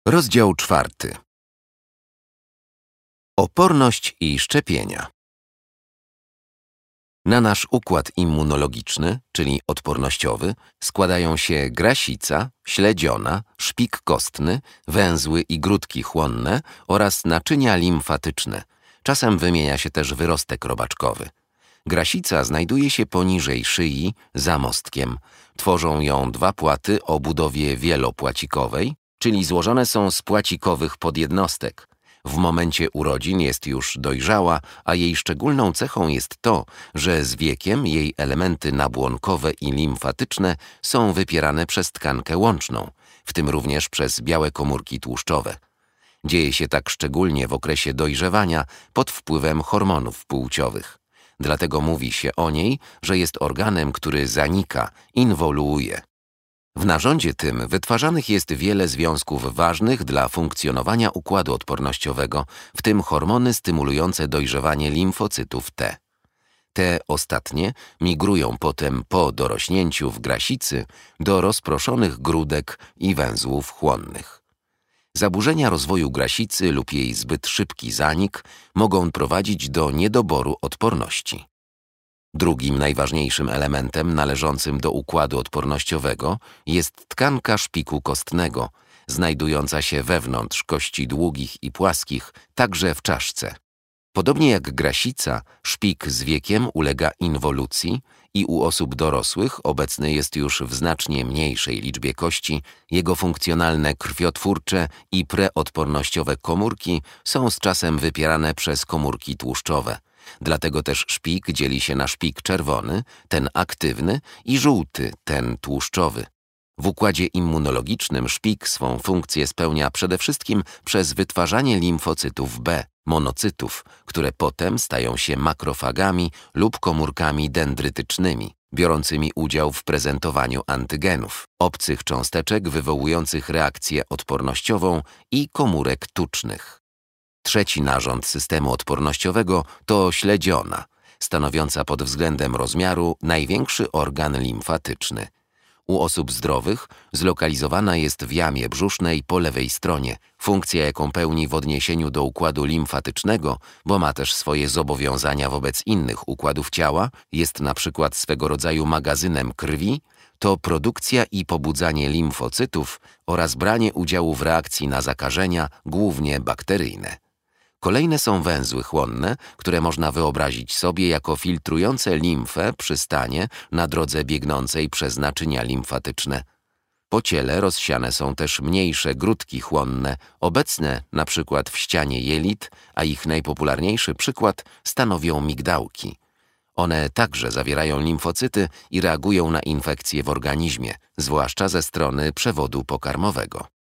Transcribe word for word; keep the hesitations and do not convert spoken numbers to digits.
Rozdział czwarty. Oporność i szczepienia. Na nasz układ immunologiczny, czyli odpornościowy, składają się grasica, śledziona, szpik kostny, węzły i grudki chłonne oraz naczynia limfatyczne. Czasem wymienia się też wyrostek robaczkowy. Grasica znajduje się poniżej szyi, za mostkiem. Tworzą ją dwa płaty o budowie wielopłacikowej, czyli złożone są z płacikowych podjednostek. W momencie urodzin jest już dojrzała, a jej szczególną cechą jest to, że z wiekiem jej elementy nabłonkowe i limfatyczne są wypierane przez tkankę łączną, w tym również przez białe komórki tłuszczowe. Dzieje się tak szczególnie w okresie dojrzewania pod wpływem hormonów płciowych. Dlatego mówi się o niej, że jest organem, który zanika, inwoluuje. W narządzie tym wytwarzanych jest wiele związków ważnych dla funkcjonowania układu odpornościowego, w tym hormony stymulujące dojrzewanie limfocytów T. Te ostatnie migrują potem po dorośnięciu w grasicy do rozproszonych grudek i węzłów chłonnych. Zaburzenia rozwoju grasicy lub jej zbyt szybki zanik mogą prowadzić do niedoboru odporności. Drugim najważniejszym elementem należącym do układu odpornościowego jest tkanka szpiku kostnego, znajdująca się wewnątrz kości długich i płaskich, także w czaszce. Podobnie jak grasica, szpik z wiekiem ulega inwolucji i u osób dorosłych obecny jest już w znacznie mniejszej liczbie kości, jego funkcjonalne krwiotwórcze i preodpornościowe komórki są z czasem wypierane przez komórki tłuszczowe. Dlatego też szpik dzieli się na szpik czerwony, ten aktywny, i żółty, ten tłuszczowy. W układzie immunologicznym szpik swą funkcję spełnia przede wszystkim przez wytwarzanie limfocytów B, monocytów, które potem stają się makrofagami lub komórkami dendrytycznymi, biorącymi udział w prezentowaniu antygenów, obcych cząsteczek wywołujących reakcję odpornościową i komórek tucznych. Trzeci narząd systemu odpornościowego to śledziona, stanowiąca pod względem rozmiaru największy organ limfatyczny. U osób zdrowych zlokalizowana jest w jamie brzusznej po lewej stronie. Funkcja, jaką pełni w odniesieniu do układu limfatycznego, bo ma też swoje zobowiązania wobec innych układów ciała, jest na przykład swego rodzaju magazynem krwi, to produkcja i pobudzanie limfocytów oraz branie udziału w reakcji na zakażenia, głównie bakteryjne. Kolejne są węzły chłonne, które można wyobrazić sobie jako filtrujące limfę przy stanie na drodze biegnącej przez naczynia limfatyczne. Po ciele rozsiane są też mniejsze grudki chłonne, obecne na przykład w ścianie jelit, a ich najpopularniejszy przykład stanowią migdałki. One także zawierają limfocyty i reagują na infekcje w organizmie, zwłaszcza ze strony przewodu pokarmowego.